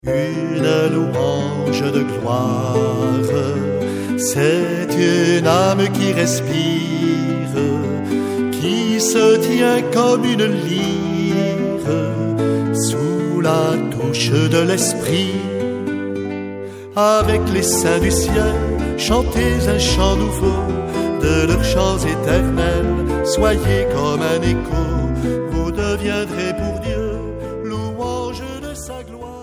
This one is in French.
Une louange de gloire, c'est une âme qui respire, qui se tient comme une lyre sous la touche de l'esprit. Avec les saints du ciel, chantez un chant nouveau de leurs chants éternels. Soyez comme un écho, vous deviendrez pour Dieu louange de sa gloire.